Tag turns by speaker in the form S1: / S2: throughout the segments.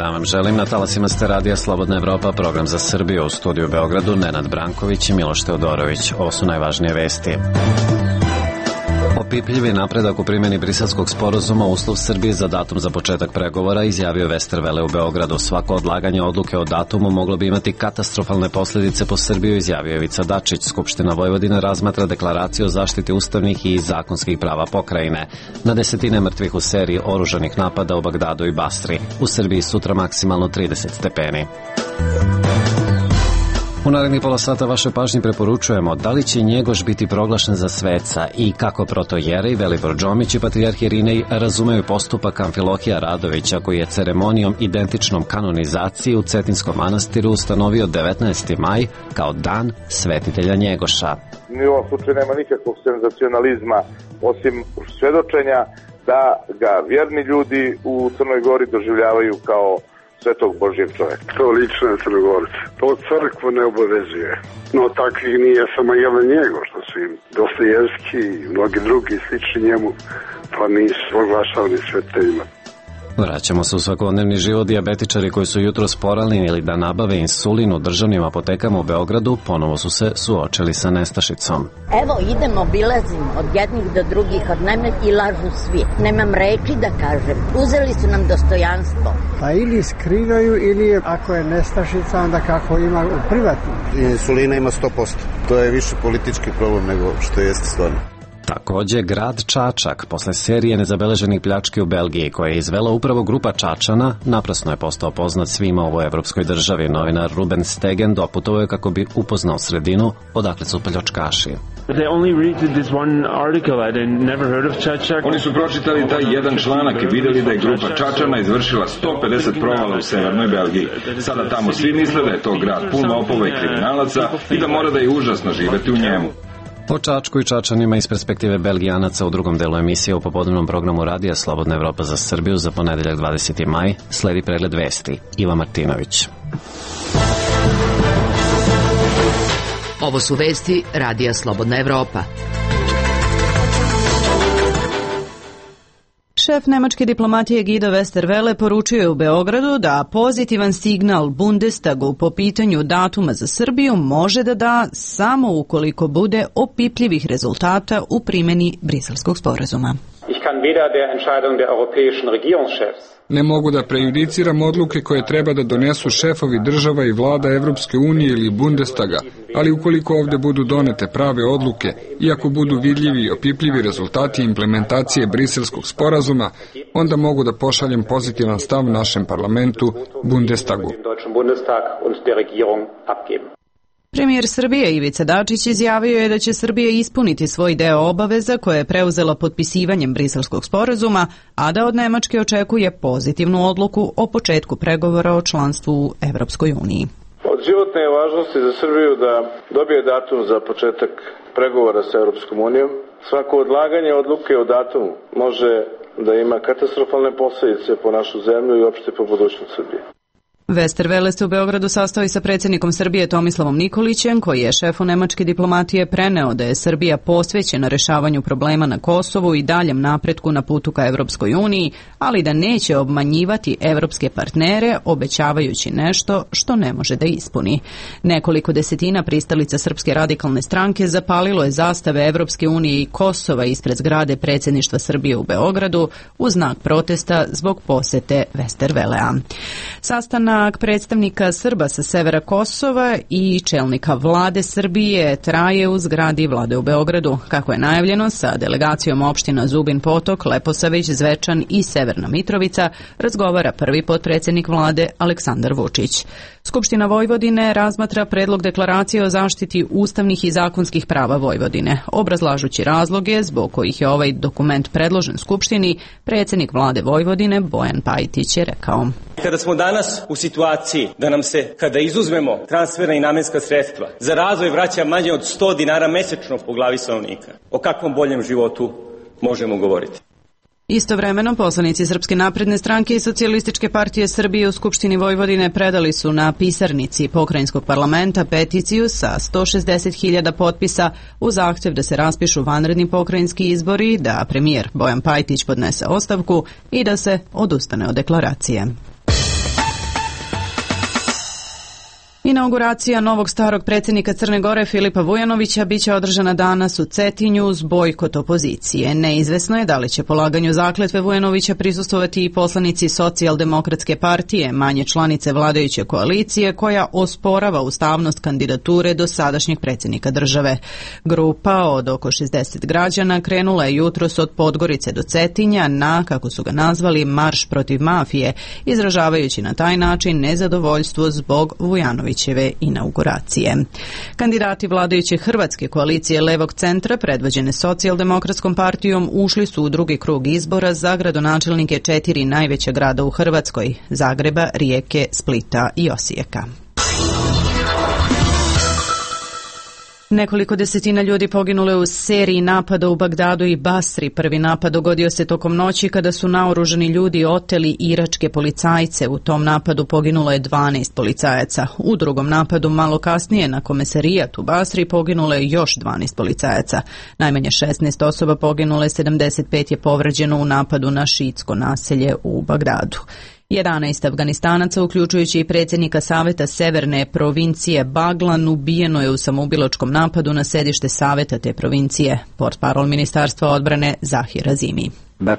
S1: dan vam želim. Na talasima ste radija Slobodna Evropa, program za Srbiju. U studiju u Beogradu Nenad Branković i Miloš Teodorović. Ovo su najvažnije vesti. Opipljivi napredak u primjeni Briselskog sporazuma, uslov Srbije za datum za početak pregovora, izjavio Westerwelle u Beogradu. Svako odlaganje odluke o datumu moglo bi imati katastrofalne posljedice po Srbiju, izjavio Ivica Dačić. Skupština Vojvodine razmatra deklaraciju o zaštiti ustavnih i zakonskih prava pokrajine. Na desetine mrtvih u seriji oružanih napada u Bagdadu i Basri. U Srbiji sutra maksimalno 30 stepeni. U narednih pola sata vaše pažnji preporučujemo da li će Njegoš biti proglašen za sveca i kako protojerej Velibor Džomić i patrijarh Irinej razumeju postupak Amfilohija Radovića, koji je ceremonijom identičnom kanonizaciji u Cetinskom manastiru ustanovio 19. maj kao dan svetitelja Njegoša.
S2: Ni u ovom slučaju nema nikakvog senzacionalizma osim svedočenja da ga vjerni ljudi u Crnoj Gori doživljavaju kao svetog Božjeg čovjeka.
S3: To lično je Crnogorce. To crkvu ne obavezuje. No takvih nije samo jedan Njegoš, što su im Dostojevski i mnogi drugi slični njemu, pa nisu proglašavani sveteljima.
S1: Vraćamo se u svakodnevni život. Dijabetičari koji su jutros poranili da nabave insulin u državnim apotekama u Beogradu ponovo su se suočili sa nestašicom.
S4: Evo idem, obilazim od jednih do drugih, od najme i lažu svi. Nemam reči da kažem. Uzeli su nam dostojanstvo.
S5: Pa ili skrivaju ili ako je nestašica onda kako ima u privatnom.
S6: Insulina ima 100%. To je više politički problem nego što jeste stvarno.
S1: Također, grad Čačak, posle serije nezabeleženih pljački u Belgiji, koje je izvela upravo grupa Čačana, naprasno je postao poznat svima u ovoj evropskoj državi. Novinar Ruben Stegen doputovao je kako bi upoznao sredinu odakle su pljačkaši.
S7: Oni su pročitali taj jedan članak i vidjeli da je grupa Čačana izvršila 150 provala u severnoj Belgiji. Sada tamo svi misle da je to grad pun lopova i kriminalaca i da mora da je užasno živeti u njemu.
S1: O Čačku i Čačanima iz perspektive Belgijanaca u drugom delu emisije u popodnevnom programu radija Slobodna Evropa za Srbiju za ponedeljak 20. maj sledi pregled vesti. Iva Martinović.
S8: Ovo su vesti radija Slobodna Evropa. Šef nemačke diplomatije Guido Westerwelle poručio je u Beogradu da pozitivan signal Bundestagu po pitanju datuma za Srbiju može da da samo ukoliko bude opipljivih rezultata u primjeni Briselskog sporazuma.
S9: Ne mogu da prejudiciram odluke koje treba da donesu šefovi država i vlada Evropske unije ili Bundestaga, ali ukoliko ovdje budu donete prave odluke i ako budu vidljivi i opipljivi rezultati implementacije Briselskog sporazuma, onda mogu da pošaljem pozitivan stav našem parlamentu Bundestagu.
S8: Premijer Srbije Ivica Dačić izjavio je da će Srbija ispuniti svoj deo obaveza koje je preuzela potpisivanjem Briselskog sporazuma, a da od Nemačke očekuje pozitivnu odluku o početku pregovora o članstvu u Evropskoj uniji.
S2: Od životne je važnosti za Srbiju da dobije datum za početak pregovora sa Evropskom unijom. Svako odlaganje odluke o datumu može da ima katastrofalne posljedice po našu zemlju i uopšte po budućnost Srbije.
S8: Westerwelle se u Beogradu sastao i sa predsjednikom Srbije Tomislavom Nikolićem, koji je šefu nemačke diplomatije preneo da je Srbija posvećena rešavanju problema na Kosovu i daljem napretku na putu ka Evropskoj uniji, ali da neće obmanjivati evropske partnere obećavajući nešto što ne može da ispuni. Nekoliko desetina pristalica Srpske radikalne stranke zapalilo je zastave Evropske unije i Kosova ispred zgrade predsjedništva Srbije u Beogradu u znak protesta zbog posete Westerwellea. Sastanak predstavnika Srba sa severa Kosova i čelnika vlade Srbije traje u zgradi vlade u Beogradu. Kako je najavljeno, sa delegacijom opština Zubin Potok, Leposavić, Zvečan i Severna Mitrovica razgovara prvi potpredsjednik vlade Aleksandar Vučić. Skupština Vojvodine razmatra predlog deklaracije o zaštiti ustavnih i zakonskih prava Vojvodine. Obrazlažući razloge zbog kojih je ovaj dokument predložen Skupštini, predsjednik vlade Vojvodine Bojan Pajtić je rekao:
S10: Kada smo danas u situaciji da nam se, kada izuzmemo transferna i namenska sredstva, za razvoj vraća manje od 100 dinara mesečno po glavi stanovnika, o kakvom boljem životu možemo govoriti?
S8: Istovremeno, poslanici Srpske napredne stranke i Socijalističke partije Srbije u Skupštini Vojvodine predali su na pisarnici pokrajinskog parlamenta peticiju sa 160.000 potpisa u zahtjev da se raspišu vanredni pokrajinski izbori, da premijer Bojan Pajtić podnese ostavku i da se odustane od deklaracije. Inauguracija novog starog predsjednika Crne Gore Filipa Vujanovića biće održana danas u Cetinju uz bojkot opozicije. Neizvesno je da li će polaganju zakletve Vujanovića prisustvovati i poslanici Socijaldemokratske partije, manje članice vladajuće koalicije, koja osporava ustavnost kandidature do sadašnjeg predsjednika države. Grupa od oko 60 građana krenula je jutros od Podgorice do Cetinja na, kako su ga nazvali, marš protiv mafije, izražavajući na taj način nezadovoljstvo zbog Vujanovićeve inauguracije. Kandidati vladajuće hrvatske koalicije levog centra, predvođene Socijaldemokratskom partijom, ušli su u drugi krug izbora za gradonačelnike 4 najveća grada u Hrvatskoj: Zagreba, Rijeke, Splita i Osijeka. Nekoliko desetina ljudi poginulo je u seriji napada u Bagdadu i Basri. Prvi napad dogodio se tokom noći kada su naoružani ljudi oteli iračke policajce. U tom napadu poginulo je 12 policajaca. U drugom napadu malo kasnije na Komesarijat u Basri poginulo je još 12 policajaca. Najmanje 16 osoba poginulo je, 75 je povređeno u napadu na šiitsko naselje u Bagdadu. 11 Afganistanaca, uključujući i predsjednika Saveta Severne provincije Baglan, ubijeno je u samoubilačkom napadu na sedište Saveta te provincije. Portparol Ministarstva odbrane Zahir Azimi.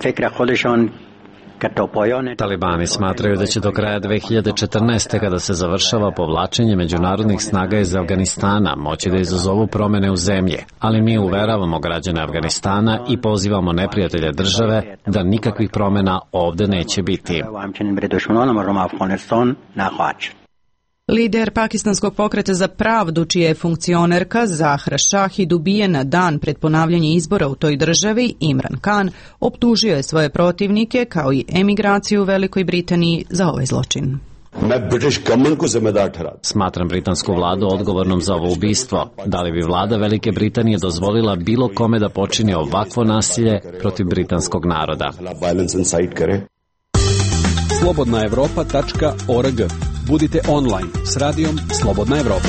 S1: Talibani smatraju da će do kraja 2014. kada se završava povlačenje međunarodnih snaga iz Afganistana moći da izazovu promjene u zemlji, ali mi uveravamo građane Afganistana i pozivamo neprijatelje države da nikakvih promjena ovdje neće biti.
S8: Lider pakistanskog pokreta za pravdu, čija je funkcionerka Zahra Šahid ubijena dan pred ponavljanje izbora u toj državi, Imran Khan, optužio je svoje protivnike kao i emigraciju u Velikoj Britaniji za ovaj zločin.
S1: Smatram britansku vladu odgovornom za ovo ubistvo. Da li bi vlada Velike Britanije dozvolila bilo kome da počini ovakvo nasilje protiv britanskog naroda?
S11: slobodnaevropa.org. Budite online s radijom Slobodna Evropa.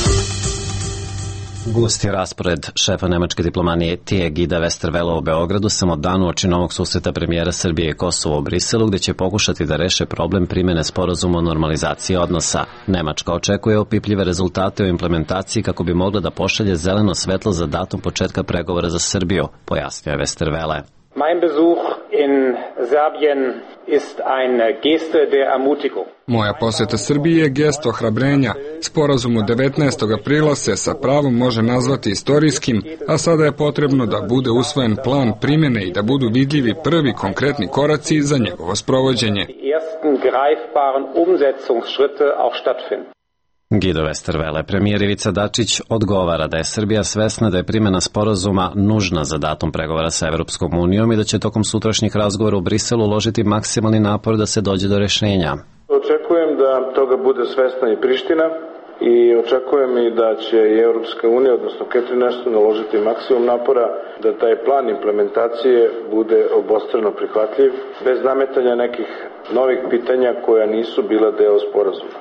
S1: Gust je raspored šefa nemačke diplomatije Guida Westerwelle u Beogradu samo dan uoči novog susreta premijera Srbije i Kosova u Briselu, gdje će pokušati da reše problem primjene sporazuma o normalizaciji odnosa. Nemačka očekuje opipljive rezultate o implementaciji kako bi mogla da pošalje zeleno svetlo za datum početka pregovora za Srbiju, pojasnio je Westerwelle.
S12: Mein Besuch in Serbien ist eine Geste der Ermutigung.
S9: Moja posjeta Srbiji je gest ohrabrenja. Sporazum od 19. aprila se sa pravom može nazvati istorijskim, a sada je potrebno da bude usvojen plan primjene i da budu vidljivi prvi konkretni koraci za njegovo sprovođenje.
S12: Die ersten greifbaren Umsetzungsschritte auch stattfinden.
S1: Guido Westerwelle, premijer Ivica Dačić, odgovara da je Srbija svesna da je primjena sporazuma nužna za datum pregovora sa Evropskom unijom i da će tokom sutrašnjih razgovora u Briselu uložiti maksimalni napor da se dođe do rješenja.
S2: Očekujem da toga bude svesna i Priština i očekujem i da će i Evropska unija, odnosno Catherine Ashton, uložiti maksimum napora da taj plan implementacije bude obostrano prihvatljiv, bez nametanja nekih novih pitanja koja nisu bila deo sporazuma.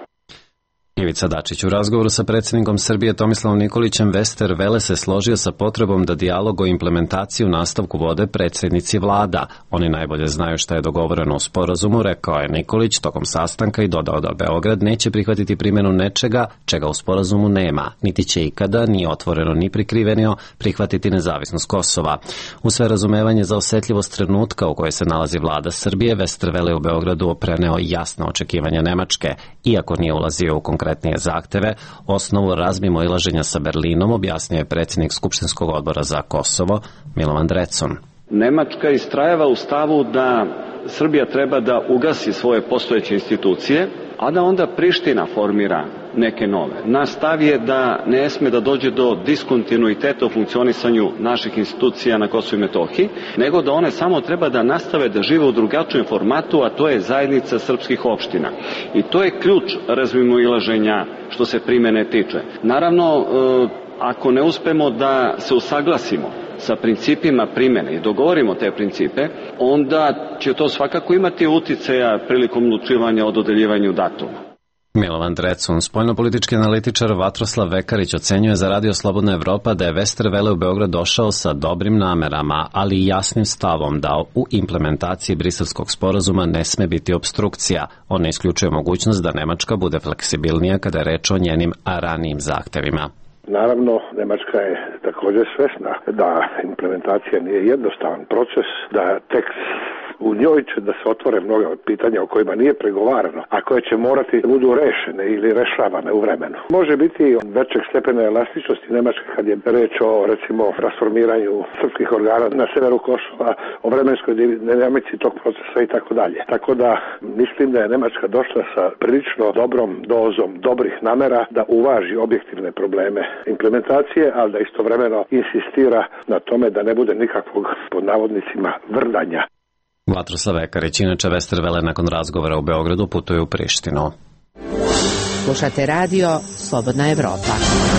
S1: Ivica Dačić u razgovoru sa predsjednikom Srbije Tomislavom Nikolićem Westerwelle se složio sa potrebom da dijalog o implementaciji u nastavku vode predsjednici vlada. Oni najbolje znaju šta je dogovoreno u sporazumu, rekao je Nikolić tokom sastanka i dodao da Beograd neće prihvatiti primjenu nečega čega u sporazumu nema, niti će ikada, ni otvoreno ni prikriveno, prihvatiti nezavisnost Kosova. U sve razumevanje za osjetljivost trenutka u kojoj se nalazi vlada Srbije, Westerwelle u Beogradu preneo jasna očekivanja Nemačke, iako nije ulazio u konkretne zahteve, osnovu razmimoilaženja sa Berlinom objasnio je predsjednik Skupštinskog odbora za Kosovo Milovan Drecun.
S13: Nemačka istrajava u stavu da Srbija treba da ugasi svoje postojeće institucije, a da onda Priština formira neke nove. Naš stav je da ne sme da dođe do diskontinuiteta u funkcionisanju naših institucija na Kosovu i Metohiji, nego da one samo treba da nastave da žive u drugačijem formatu, a to je zajednica srpskih opština. I to je ključ razmimoilaženja što se primene tiče. Naravno, ako ne uspemo da se usaglasimo sa principima primjene i dogovorimo te principe, onda će to svakako imati uticaja prilikom odlučivanja o dodeljivanju datuma.
S1: Milovan Drecun, spoljnopolitički analitičar Vatroslav Vekarić, ocenjuje za Radio Slobodna Evropa da je Westerwelle u Beograd došao sa dobrim namerama, ali i jasnim stavom da u implementaciji Briselskog sporazuma ne sme biti obstrukcija. On ne isključuje mogućnost da Nemačka bude fleksibilnija kada je reč o njenim ranijim zahtevima.
S14: Naravno, Nemačka je također svesna da implementacija nije jednostavan proces, da tekst u njoj će da se otvore mnoga od pitanja o kojima nije pregovarano, a koje će morati da budu rešene ili rešavane u vremenu. Može biti većeg stepena elastičnosti Nemačke kad je reč o, recimo, transformiranju srpskih organa na severu Kosova, o vremenskoj dinamici tog procesa i tako dalje. Tako da mislim da je Nemačka došla sa prilično dobrom dozom dobrih namera da uvaži objektivne probleme implementacije, ali da istovremeno insistira na tome da ne bude nikakvog, pod navodnicima, vrdanja.
S1: Vatroslav Vekarić, inače Westerwelle nakon razgovora u Beogradu putuje u Prištinu.
S15: Slušate radio Slobodna Evropa.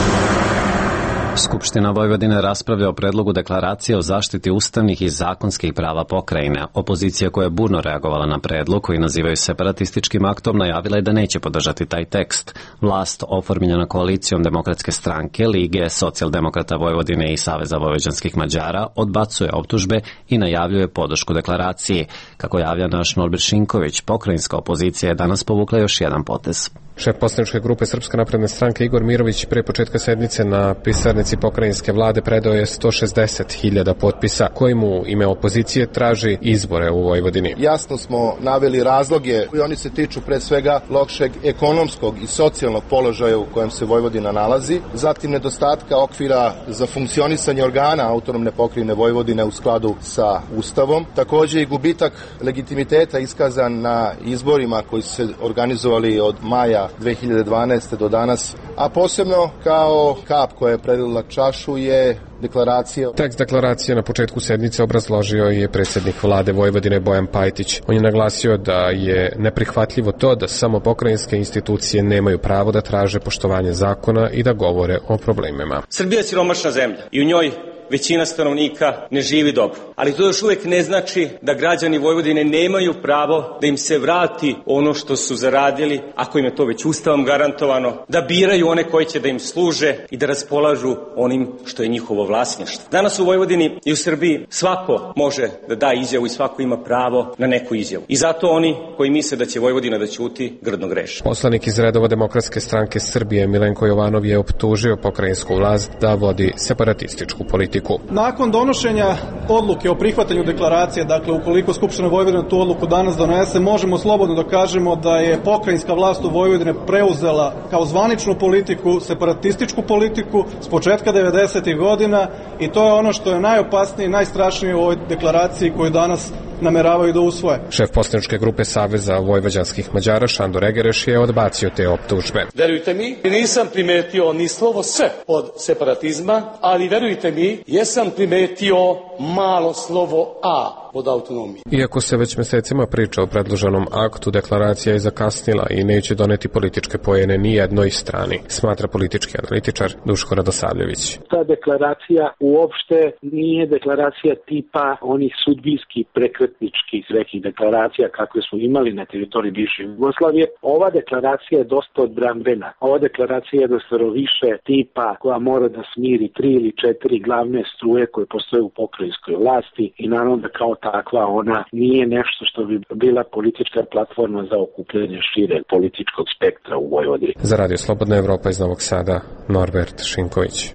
S1: Skupština Vojvodine raspravlja o predlogu deklaracije o zaštiti ustavnih i zakonskih prava pokrajine. Opozicija koja je burno reagovala na predlog, koji nazivaju separatističkim aktom, najavila je da neće podržati taj tekst. Vlast, oformljena koalicijom Demokratske stranke, Lige, Socijaldemokrata Vojvodine i Saveza vojvođanskih Mađara, odbacuje optužbe i najavljuje podršku deklaraciji. Kako javlja naš Norbert Šinković, pokrajinska opozicija je danas povukla još jedan potez.
S16: Šef poslaničke grupe Srpske napredne stranke Igor Mirović pre početka sednice na pisarnici pokrajinske vlade predao je 160.000 potpisa koji mu ime opozicije traži izbore u Vojvodini.
S17: Jasno smo naveli razloge koji oni se tiču pre svega lošeg ekonomskog i socijalnog položaja u kojem se Vojvodina nalazi, zatim nedostatka okvira za funkcionisanje organa autonomne pokrajine Vojvodine u skladu sa Ustavom, takođe i gubitak legitimiteta iskazan na izborima koji su se organizovali od maja 2012. do danas, a posebno kao kap koja je prelila čašu je deklaracija.
S16: Tekst deklaracije na početku sednice obrazložio je predsjednik vlade Vojvodine Bojan Pajtić. On je naglasio da je neprihvatljivo to da samo pokrajinske institucije nemaju pravo da traže poštovanje zakona i da govore o problemima.
S10: Srbija je siromašna zemlja i u njoj većina stanovnika ne živi dobro. Ali to još uvijek ne znači da građani Vojvodine nemaju pravo da im se vrati ono što su zaradili, ako im je to već ustavom garantovano, da biraju one koji će da im služe i da raspolažu onim što je njihovo vlasništvo. Danas u Vojvodini i u Srbiji svako može da da izjavu i svako ima pravo na neku izjavu. I zato oni koji misle da će Vojvodina da ćuti, grdno greše.
S16: Poslanik iz redova Demokratske stranke Srbije Milenko Jovanov je optužio pokrajinsku vlast da vodi separatističku politiku.
S18: Nakon donošenja odluke o prihvatanju deklaracije, dakle ukoliko Skupština Vojvodine tu odluku danas donese, možemo slobodno da kažemo da je pokrajinska vlast u Vojvodine preuzela kao zvaničnu politiku, separatističku politiku s početka 90. godina i to je ono što je najopasnije i najstrašnije u ovoj deklaraciji koju danas nameravaju da usvoje.
S16: Šef poslaničke grupe Saveza vojvođanskih Mađara Šandor Egereš je odbacio te optužbe.
S19: Verujte mi, nisam primetio ni slovo S od separatizma, ali verujte mi, jesam primetio malo slovo A od autonomije.
S16: Iako se već mesecima priča o predloženom aktu, deklaracija je zakasnila i neće doneti političke poene ni jednoj strani, smatra politički analitičar Duško Radosavljević.
S20: Ta deklaracija uopšte nije deklaracija tipa onih sudbinskih prekretničkih nekih deklaracija kakve smo imali na teritoriji bivše Jugoslavije. Ova deklaracija je dosta odbrambena. Ova deklaracija je jednostavno više tipa koja mora da smiri 3 ili 4 glavne struje koje postoje u pokrajinskoj vlasti i naravno da kao takva ona nije nešto što bi bila politička platforma za okupljanje šire političkog spektra u Vojvodini.
S16: Za Radio Slobodna Evropa iz Novog Sada, Norbert Šinković.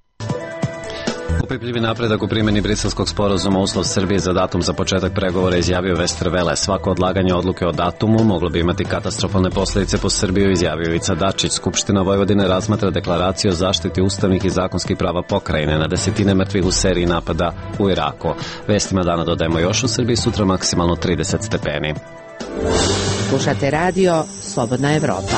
S1: Upipljivi napredak u primjeni Briselskog sporazuma uslov Srbije za datum za početak pregovora, izjavio Westerwelle. Svako odlaganje odluke o datumu moglo bi imati katastrofalne posljedice po Srbiju, izjavio Ivica Dačić. Skupština Vojvodine razmatra deklaraciju o zaštiti ustavnih i zakonskih prava pokrajine, na desetine mrtvih u seriji napada u Iraku. Vestima dana dodajemo još u Srbiji, sutra maksimalno 30 stepeni.
S15: Slušate radio Slobodna Evropa.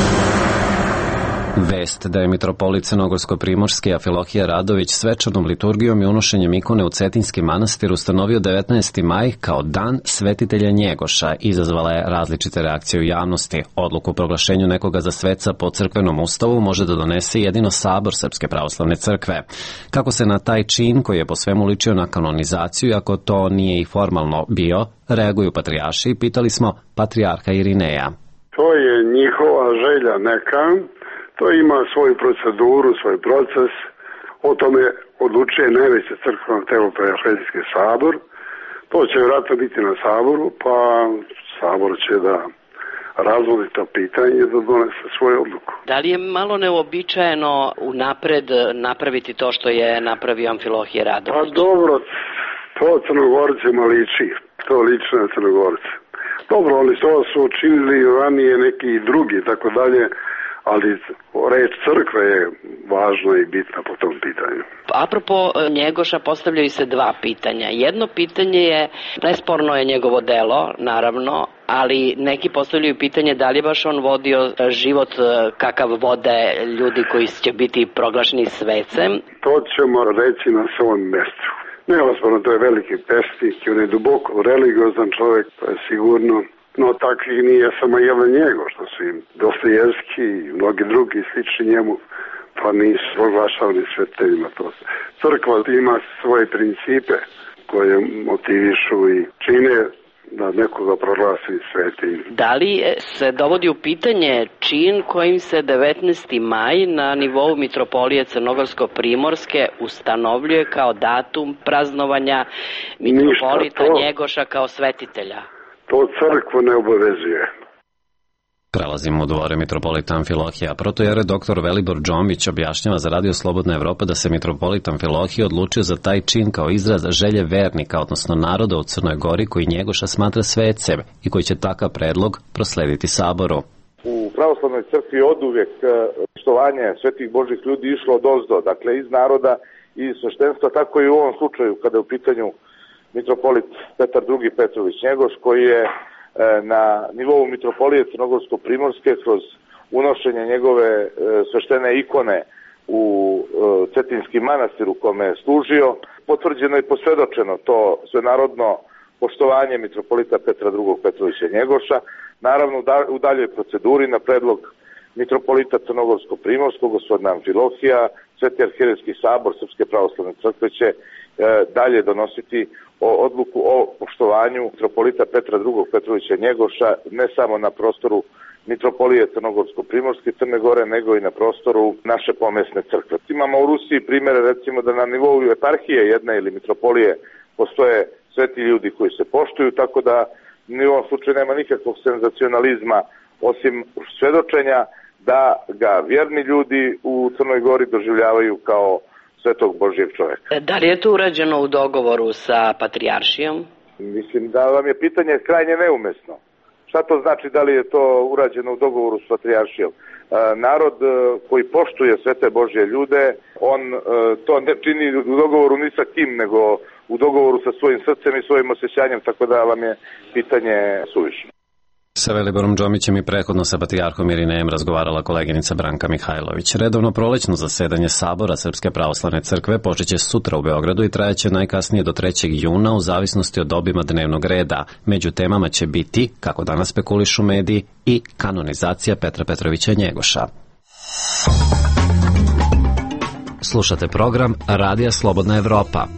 S1: Vest da je mitropolit Crnogorsko-primorski Afilohije Radović svečanom liturgijom i unošenjem ikone u Cetinski manastir ustanovio 19. maj kao dan svetitelja Njegoša izazvala je različite reakcije u javnosti. Odluku o proglašenju nekoga za sveca po crkvenom ustavu može da donese jedino Sabor Srpske pravoslavne crkve. Kako se na taj čin, koji je po svemu ličio na kanonizaciju, ako to nije i formalno bio, reaguju patrijarši i pitali smo patrijarha Irineja.
S3: To je njihova želja neka, to ima svoju proceduru, svoj proces, o tome odlučuje najveće crkveno telo, to je Arhangejski sabor. To će vjerojatno biti na saboru, pa sabor će da razvodi to pitanje da donese svoju odluku.
S21: Da li je malo neobičajeno unapred napraviti to što je napravio Amfilohije Radović?
S3: Pa dobro, to Crnogorcima liči, to liči na Crnogorce. Dobro, oni to su učinili ranije neki drugi, tako dalje, ali reč crkve je važna i bitna po tom pitanju.
S21: Apropo Njegoša, postavljaju se dva pitanja. Jedno pitanje je, nesporno je njegovo delo, naravno, ali neki postavljaju pitanje da li je baš on vodio život kakav vode ljudi koji će biti proglašeni svecem.
S3: To ćemo reći na svom mjestu. Neosporno, to je veliki pesnik, on je duboko religiozan čovjek, to je sigurno. No takvih nije samo jedan njego, što su im Dostojevski i mnogi drugi slični njemu, pa nisu proglašavani sveteljima. Crkva ima svoje principe koje motivišu i čine da nekoga proglasi svetim.
S21: Da li se dovodi u pitanje čin kojim se 19. maj na nivou Mitropolije Crnogorsko-Primorske ustanovljuje kao datum praznovanja Mitropolita Njegoša kao svetitelja?
S3: To crkvu ne obavezuje.
S1: Prelazimo u dvore mitropolita Amfilohija. Protojere dr. Velibor Džombić objašnjava za Radio Slobodna Evropa da se mitropolit Amfilohije odlučio za taj čin kao izraz želje vernika, odnosno naroda u Crnoj Gori koji Njegoša smatra svecem i koji će takav predlog proslediti saboru.
S2: U pravoslavnoj crkvi oduvijek poštovanje svetih Božih ljudi išlo od ozdo, dakle iz naroda i sveštenstva, tako i u ovom slučaju kada je u pitanju mitropolit Petar II. Petrović Njegoš, koji je na nivou mitropolije Crnogorsko-Primorske kroz unošenje njegove sveštene ikone u Cetinski manastir u kome je služio, potvrđeno i posvjedočeno to svenarodno poštovanje mitropolita Petra II. Petrovića Njegoša, naravno u daljoj proceduri na predlog mitropolita Crnogorsko-Primorskog, gospodina Amfilohija, Sveti Arhangejski sabor Srpske pravoslavne crkve će dalje donositi odluku o poštovanju mitropolita Petra II. Petrovića Njegoša ne samo na prostoru mitropolije Crnogorsko-Primorske Crne Gore, nego i na prostoru naše pomesne crkve. Imamo u Rusiji primjere, recimo, da na nivou eparhije jedne ili mitropolije postoje sveti ljudi koji se poštuju, tako da ni u ovom slučaju nema nikakvog senzacionalizma osim svedočenja da ga vjerni ljudi u Crnoj Gori doživljavaju kao svetog Božjeg čovjeka.
S21: Da li je to urađeno u dogovoru sa patrijaršijom?
S2: Mislim da vam je pitanje krajnje neumesno. Šta to znači da li je to urađeno u dogovoru s patrijaršijom? Narod koji poštuje svete Božje ljude, on to ne čini u dogovoru ni sa kim, nego u dogovoru sa svojim srcem i svojim osjećanjem, tako da vam je pitanje suvišno.
S1: Sa Veliborom Džomićem i prethodno sa patrijarhom Irinejem razgovarala koleginica Branka Mihajlović. Redovno prolećno zasedanje Sabora Srpske pravoslavne crkve počeće sutra u Beogradu i trajaće najkasnije do 3. juna u zavisnosti od obima dnevnog reda. Među temama će biti, kako danas spekulišu mediji, i kanonizacija Petra Petrovića Njegoša. Slušate program Radija Slobodna Evropa.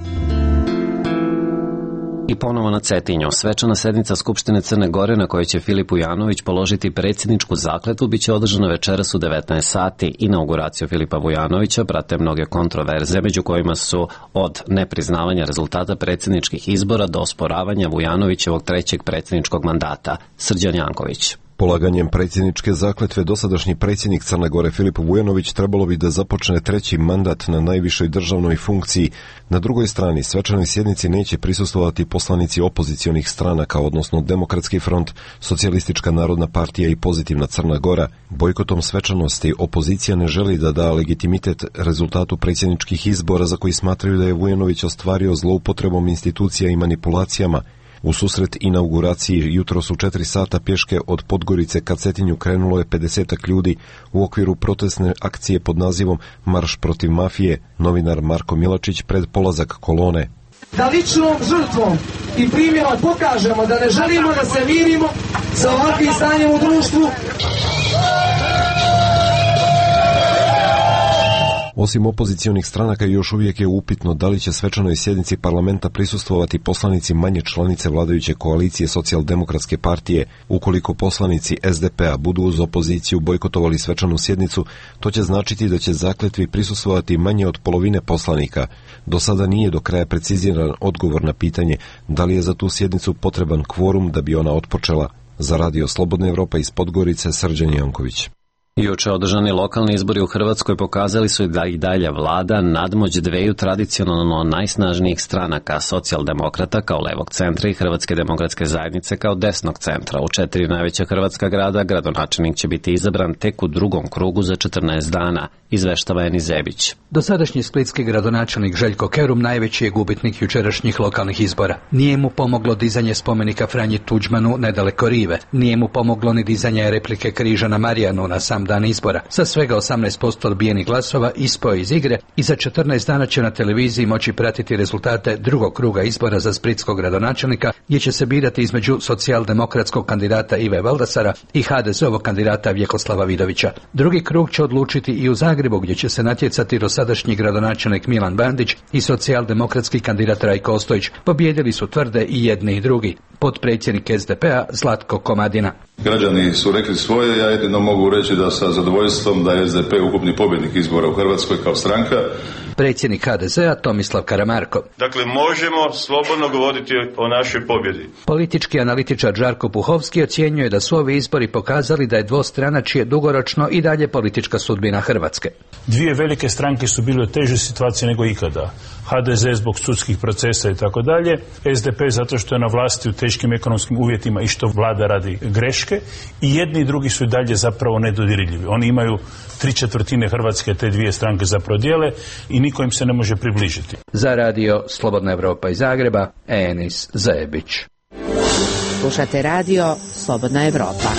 S1: I ponovo na Cetinju. Svečana sednica Skupštine Crne Gore na kojoj će Filip Vujanović položiti predsjedničku zakletvu biće održana večeras u 19 sati. Inauguraciju Filipa Vujanovića prate mnoge kontroverze, među kojima su od nepriznavanja rezultata predsjedničkih izbora do osporavanja Vujanovićevog trećeg predsjedničkog mandata. Srđan Janković.
S22: Polaganjem predsjedničke zakletve dosadašnji predsjednik Crne Gore Filip Vujanović trebalo bi da započne treći mandat na najvišoj državnoj funkciji. Na drugoj strani svečanoj sjednici neće prisustvovati poslanici opozicionih stranaka, odnosno Demokratski front, Socijalistička narodna partija i Pozitivna Crna Gora. Bojkotom svečanosti opozicija ne želi da da legitimitet rezultatu predsjedničkih izbora za koji smatraju da je Vujanović ostvario zloupotrebom institucija i manipulacijama. U susret inauguraciji jutros u 4 sata pješke od Podgorice ka Cetinju krenulo je 50 ljudi u okviru protestne akcije pod nazivom Marš protiv mafije. Novinar Marko Milačić pred polazak kolone.
S23: Da ličnom žrtvom i primjerom pokažemo da ne želimo da se mirimo sa ovakvim stanjem u društvu.
S22: Osim opozicionih stranaka, još uvijek je upitno da li će svečanoj sjednici parlamenta prisustvovati poslanici manje članice vladajuće koalicije Socijaldemokratske partije. Ukoliko poslanici SDP-a budu uz opoziciju bojkotovali svečanu sjednicu, to će značiti da će zakletvi prisustvovati manje od polovine poslanika. Do sada nije do kraja preciziran odgovor na pitanje da li je za tu sjednicu potreban kvorum da bi ona otpočela. Za Radio Slobodna Evropa iz Podgorice, Srđan Janković.
S1: Juče održani lokalni izbori u Hrvatskoj pokazali su da i dalje vlada nadmoć dveju tradicionalno najsnažnijih stranaka, Socijaldemokrata kao levog centra i Hrvatske demokratske zajednice kao desnog centra. U 4 najveća hrvatska grada gradonačelnik će biti izabran tek u drugom krugu za 14 dana, izveštava Eni Zebić.
S4: Dosadašnji splitski gradonačelnik Željko Kerum najveći je gubitnik jučerašnjih lokalnih izbora. Nije mu pomoglo dizanje spomenika Franji Tuđmanu nedaleko Rive. Nije mu pomoglo ni dizanje replike križa na Marijanu na sam dan izbora. Sa svega 18% odbijenih glasova ispao iz igre i za 14 dana će na televiziji moći pratiti rezultate drugog kruga izbora za splitskog gradonačelnika, gdje će se birati između socijaldemokratskog kandidata Ive Valdasara i HDZ-ovog kandidata Vjekoslava Vidovića. Drugi krug će odlučiti i u Zagrebu, gdje će se natjecati dosadašnji gradonačelnik Milan Bandić i socijaldemokratski kandidat Rajko Ostojić. Pobijedili su, tvrde, i jedni i drugi. Potpredsjednik SDP-a Zlatko Komadina.
S5: Građani su rekli svoje, ja jedino mogu reći da sa zadovoljstvom da je SDP ukupni pobjednik izbora u Hrvatskoj kao stranka.
S4: Predsjednik HDZ-a Tomislav Karamarko.
S6: Dakle, možemo slobodno govoriti o našoj pobjedi.
S4: Politički analitičar Žarko Puhovski ocjenjuje da su ovi izbori pokazali da je dvostranačje dugoročno i dalje politička sudbina Hrvatske.
S24: Dvije velike stranke su bile u težoj situaciji nego ikada. HDZ zbog sudskih procesa i tako dalje, SDP zato što je na vlasti u teškim ekonomskim uvjetima i što vlada radi greške, i jedni i drugi su i dalje zapravo nedodirljivi. Oni imaju 3/4 Hrvatske te dvije stranke zapravo dijele i niko im se ne može približiti.
S4: Za Radio Slobodna Evropa iz Zagreba, Enis Zebić.
S15: Slušate Radio Slobodna Evropa.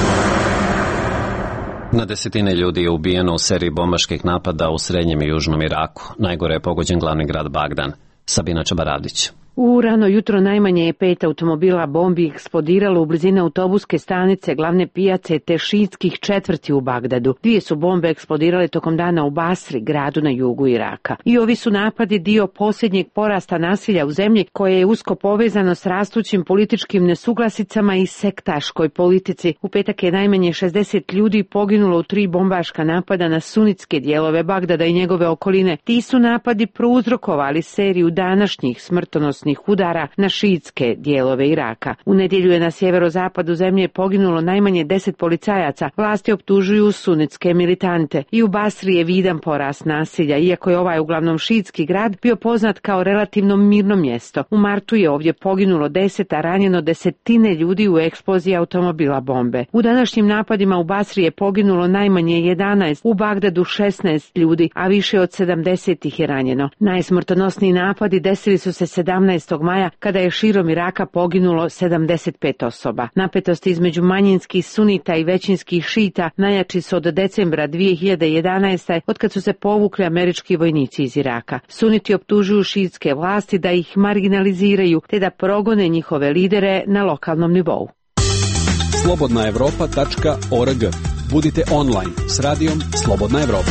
S1: Na desetine ljudi je ubijeno u seriji bombaških napada u srednjem i južnom Iraku. Najgore je pogođen glavni grad Bagdan. Sabina Čabaradić.
S25: U rano jutro najmanje je 5 automobila bombi eksplodiralo u blizini autobuske stanice, glavne pijace te šiitskih četvrti u Bagdadu. 2 su bombe eksplodirale tokom dana u Basri, gradu na jugu Iraka. I ovi su napadi dio posljednjeg porasta nasilja u zemlji, koje je usko povezano s rastućim političkim nesuglasicama i sektaškoj politici. U petak je najmanje 60 ljudi poginulo u 3 bombaška napada na sunitske dijelove Bagdada i njegove okoline. Ti su napadi prouzrokovali seriju današnjih smrtonosnih udara na šiitske dijelove Iraka. U nedjelju je na sjeverozapadu zemlje poginulo najmanje 10 policajaca. Vlasti optužuju sunitske militante. I u Basri je vidan porast nasilja, iako je ovaj uglavnom šiitski grad bio poznat kao relativno mirno mjesto. U martu je ovdje poginulo 10, a ranjeno desetine ljudi u eksploziji automobila bombe. U današnjim napadima u Basri je poginulo najmanje 11, u Bagdadu 16 ljudi, a više od 70 ih je ranjeno. Najsmrtonosniji napadi desili su se 17. maja, kada je širom Iraka poginulo 75 osoba. Napetosti između manjinskih sunita i većinskih šita najjači su od decembra 2011. otkad su se povukli američki vojnici iz Iraka. Suniti optužuju šiitske vlasti da ih marginaliziraju te da progone njihove lidere na lokalnom nivou.
S11: slobodnaevropa.org. Budite online s radijom Slobodna Evropa.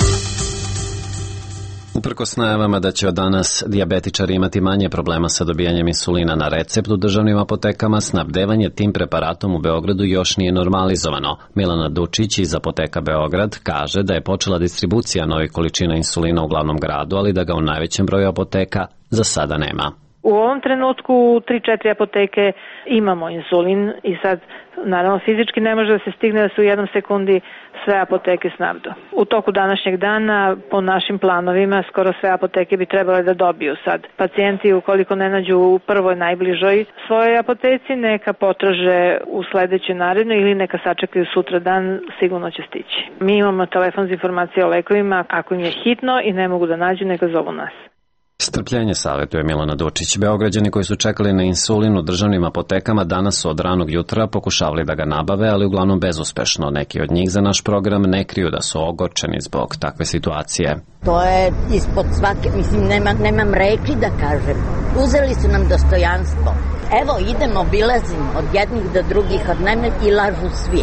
S1: Uprkos najavama da će od danas dijabetičari imati manje problema sa dobijanjem insulina na recept u državnim apotekama, snabdevanje tim preparatom u Beogradu još nije normalizovano. Milana Dučić iz Apoteka Beograd kaže da je počela distribucija novih količina insulina u glavnom gradu, ali da ga u najvećem broju apoteka za sada nema.
S26: U ovom trenutku u 3-4 apoteke imamo insulin i sad naravno fizički ne može da se stigne da se u jednom sekundi sve apoteke snabdu. U toku današnjeg dana po našim planovima skoro sve apoteke bi trebale da dobiju sad. Pacijenti ukoliko ne nađu u prvoj najbližoj svojoj apoteci neka potraže u sledećoj narednoj ili neka sačekaju sutra dan, sigurno će stići. Mi imamo telefon za informacije o lekovima, ako im je hitno i ne mogu da nađu neka zovu nas.
S1: Strpljenje savjetuje Milana Dučić. Beograđani koji su čekali na insulin u državnim apotekama danas su od ranog jutra pokušavali da ga nabave, ali uglavnom bezuspešno. Neki od njih za naš program ne kriju da su ogorčeni zbog takve situacije.
S27: To je ispod svake, mislim, nemam reči da kažem. Uzeli su nam dostojanstvo. Evo, idemo, obilazim od jednih do drugih, od najme i lažu svi.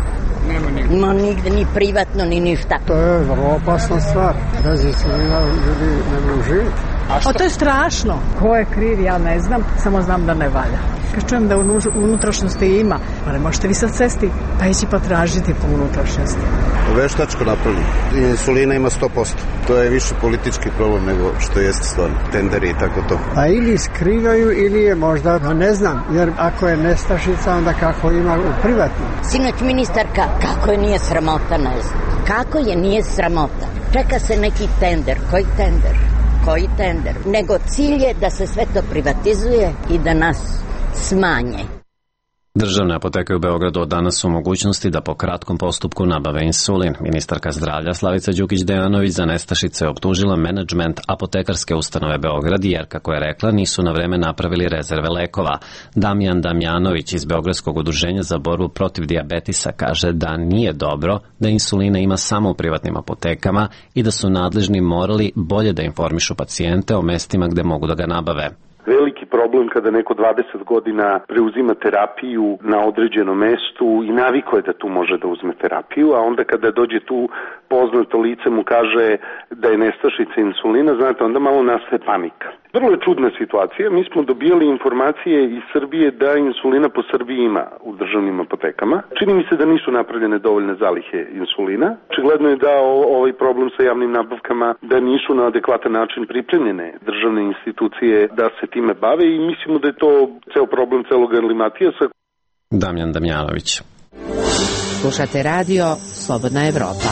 S27: Nema nigde ni privatno, ni ništa.
S7: To je vrlo opasna stvar. Bez insulina ljudi ne mogu živjeti.
S8: To je strašno. Ko je kriv, ja ne znam, samo znam da ne valja. Kad čujem da u unutrašnjosti ima, pa ne možete vi sad sesti, pa ići pa tražiti po unutrašnjosti.
S9: Veštačko napravljeno. Insulina ima 100%. To je više politički problem nego što jeste stvarno. Tenderi i tako to.
S7: A ili skrivaju ili je možda, ne znam, jer ako je nestašica, onda kako ima u privatnom.
S27: Sinoć ministarka, kako je nije sramota, ne znam. Kako je nije sramota? Čeka se neki tender. Koji tender? Koji tender? Nego cilj je da se sve to privatizuje i da nas smanje.
S1: Državne apoteke u Beogradu od danas su u mogućnosti da po kratkom postupku nabave insulin. Ministarka zdravlja Slavica Đukić-Dejanović za nestašice je optužila menadžment apotekarske ustanove Beograd jer, kako je rekla, nisu na vreme napravili rezerve lekova. Damjan Damjanović iz Beogradskog udruženja za borbu protiv dijabetisa kaže da nije dobro da insulina ima samo u privatnim apotekama i da su nadležni morali bolje da informišu pacijente o mestima gde mogu da ga nabave.
S12: Veliki problem kada neko 20 godina preuzima terapiju na određenom mestu i naviko je da tu može da uzme terapiju, a onda kada dođe tu poznato lice mu kaže da je nestašica insulina, znate, onda malo nastaje panika. Vrlo je čudna situacija. Mi smo dobijali informacije iz Srbije da insulina po Srbiji ima u državnim apotekama. Čini mi se da nisu napravljene dovoljne zalihe insulina. Očigledno je da ovaj problem sa javnim nabavkama, da nisu na adekvatan način pripremljene državne institucije da se time bave i mislimo da je to ceo problem celog Erlimatijasa.
S1: Damjan Damjanović.
S15: Slušate radio Slobodna Evropa.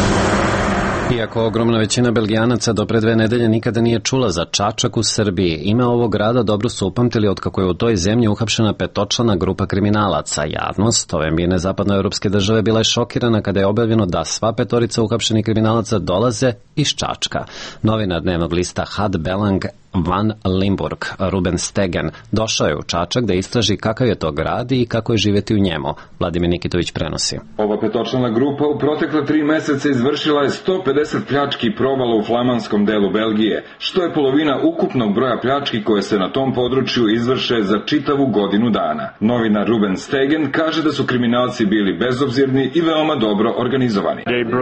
S1: Iako ogromna većina Belgijanaca do pre 2 nedelje nikada nije čula za Čačak u Srbiji, ime ovog grada dobro su upamtili otkako je u toj zemlji uhapšena 5-člana grupa kriminalaca. Javnost ove mirne zapadnoevropske države bila je šokirana kada je objavljeno da sva 5 uhapšenih kriminalaca dolaze iz Čačka. Novinar dnevnog lista Had Belang Van Limburg, Ruben Stegen, došao je u Čačak da istraži kakav je to grad i kako je živjeti u njemu. Vladimir Nikitović prenosi.
S13: Ova 5-člana grupa u protekla 3 meseca izvršila je 150 pljački i provala u flamanskom delu Belgije, što je polovina ukupnog broja pljački koje se na tom području izvrše za čitavu godinu dana. Novinar Ruben Stegen kaže da su kriminalci bili bezobzirni i veoma dobro organizovani.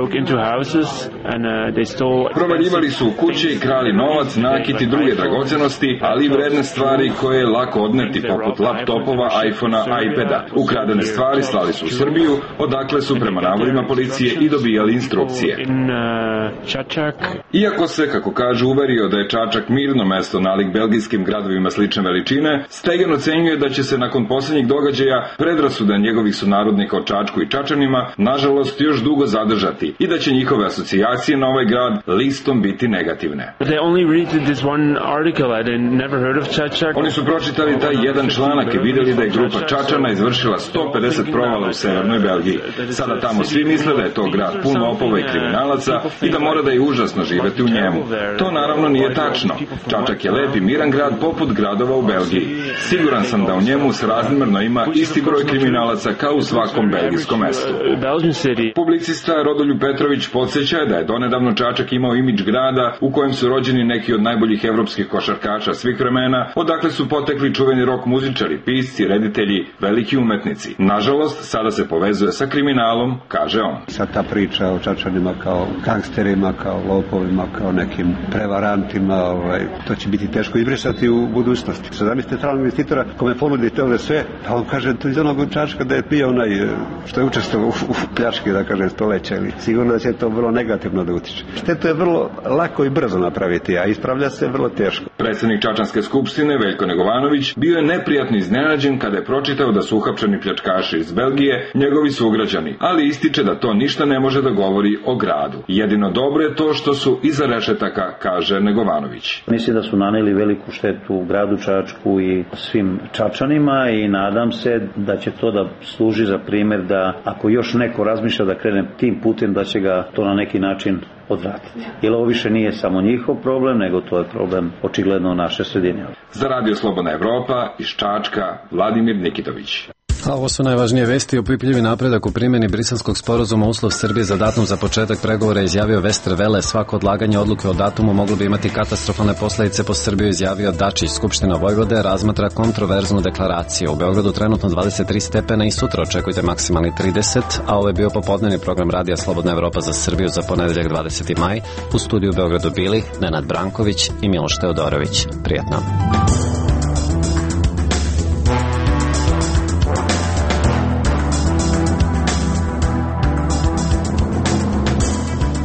S13: Provaljivali su u kuće i krali novac, nakit i druge dragocenosti, ali i vredne stvari koje je lako odneti, poput laptopova, iPhona, iPada. Ukradene stvari slali su u Srbiju, odakle su prema navodima policije i dobijali instrukcije. Iako se, kako kažu, uverio da je Čačak mirno mesto nalik belgijskim gradovima slične veličine, Stegen ocenjuje da će se nakon posljednjih događaja predrasuda njegovih sunarodnika o Čačku i Čačanima nažalost još dugo zadržati i da će njihove asocijacije na ovaj grad listom biti negativne. Oni su pročitali taj jedan članak i vidjeli da je grupa Čačana izvršila 150 provala u severnoj Belgiji. Sada tamo svi misle da je to grad pun lopova i kriminalaca i da mora da je užasno živeti u njemu. To naravno nije tačno. Čačak je lep i miran grad poput gradova u Belgiji. Siguran sam da u njemu srazmjerno ima isti broj kriminalaca kao u svakom belgijskom mestu. Publicista Rodoljub Petrović podsjeća da je donedavno Čačak imao imidž grada u kojem su rođeni neki od najboljih evropskih košarkaša svih vremena, odakle su potekli čuveni rock muzičari, pisci, reditelji, veliki umetnici. Nažalost, sada se povezuje sa kriminalom, kaže on.
S14: Sad ta priča o Čačanima kao gangsterima, kao lopovima, kao nekim prevarantima, to će biti teško izbrisati u budućnosti. Sad zamislite stranog investitora kome ponudite ove sve, a on kaže to iz onog Čačka da je pio onaj što je učestvovao u pljački, da kaže, stoleća. Sigurno da će to vrlo negativno da utiče. Štetu je vrlo lako i brzo napraviti, a ispravlja se vrlo teško.
S13: Predsjednik Čačanske skupštine Veljko Negovanović bio je neprijatno iznenađen kada je pročitao da su uhapšeni pljačkaši iz Belgije njegovi sugrađani, ali ističe da to ništa ne može da govori o gradu. Jedino dobro je to što su iza rešetaka, kaže Negovanović.
S17: Mislim da su naneli veliku štetu gradu Čačku i svim Čačanima i nadam se da će to da služi za primjer da ako još neko razmišlja da krene tim putem da će ga to na neki način odvratiti. Jer ovo više nije samo njihov problem, nego to je problem očigledno naše sredine.
S13: Za Radio Slobodna Evropa iz Čačka, Vladimir Nikitović.
S1: A ovo su najvažnije vesti. Opipljivi napredak u primjeni Briselskog sporazuma. Uslov Srbije za datum za početak pregovora izjavio Vester Vele. Svako odlaganje odluke o datumu moglo bi imati katastrofalne posledice po Srbiju, izjavio Dačić. Skupština Vojvode razmatra kontroverznu deklaraciju. U Beogradu trenutno 23 stepena i sutra očekujte maksimalni 30, a ovo je bio popodnevni program radija Slobodna Evropa za Srbiju za ponedeljak 20. maj. U studiju u Beogradu bili Nenad Branković i Miloš Teodorović. Prijetno.